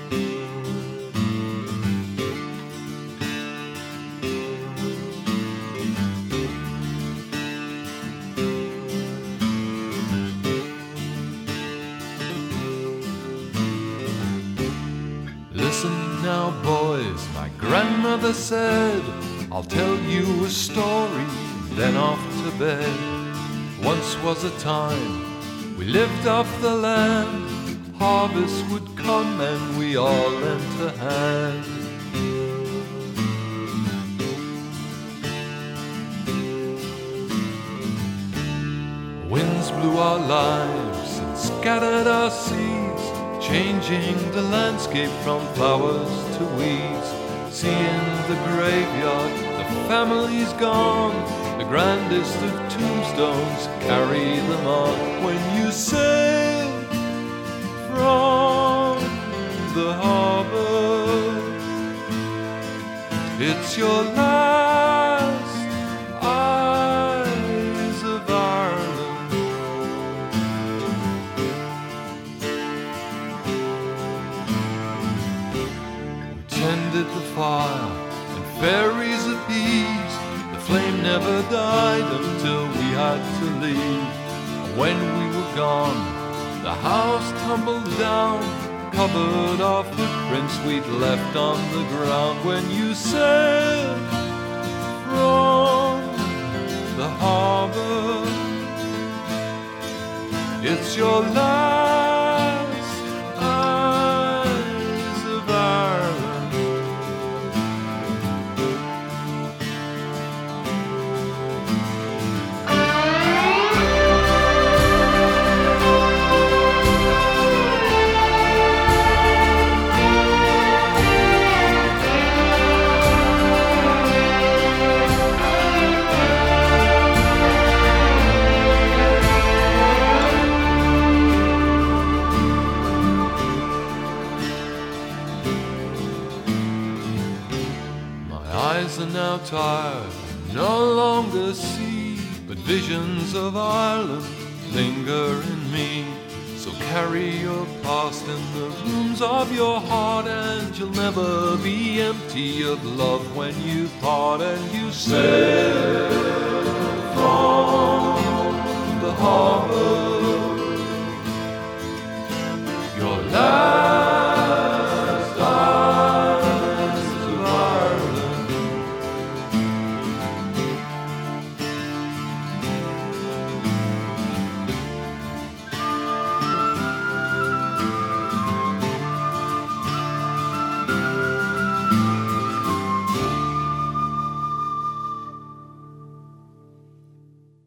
Listen now, boys, my grandmother said, I'll tell you a story, then off to bed. Once was a time we lived off the land. Harvest would come and we all lent a hand. Winds blew our lives and scattered our seeds, changing the landscape from flowers to weeds. See in the graveyard, the family's gone. The grandest of tombstones carry them on. When you sail from the harbor, it's your last eyes of Ireland. We tended the fire and fairies appeased. The flame never died until we had to leave. When we were gone, the house tumbled down, covered our footprints we'd left on the ground. When you sailed from the harbor, it's your last eyes of Ireland. Eyes are now tired, no longer see, but visions of Ireland linger in me. So carry your past in the rooms of your heart, and you'll never be empty of love when you part. And you sail from the harbor,